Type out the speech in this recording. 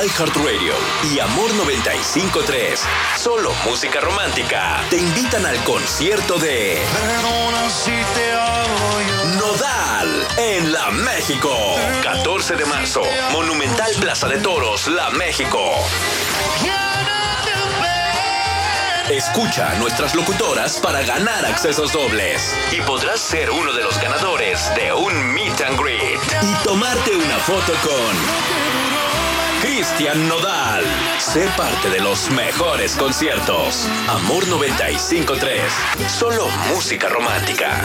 iHeartRadio y Amor 95.3, solo música romántica, te invitan al concierto de Perdona si te hago yo. Nodal en La México. 14 de marzo, Monumental Plaza de Toros, La México. Escucha a nuestras locutoras para ganar accesos dobles y podrás ser uno de los ganadores de un meet and greet y tomarte una foto con Cristian Nodal. Sé parte de los mejores conciertos. Amor 95.3, solo música romántica.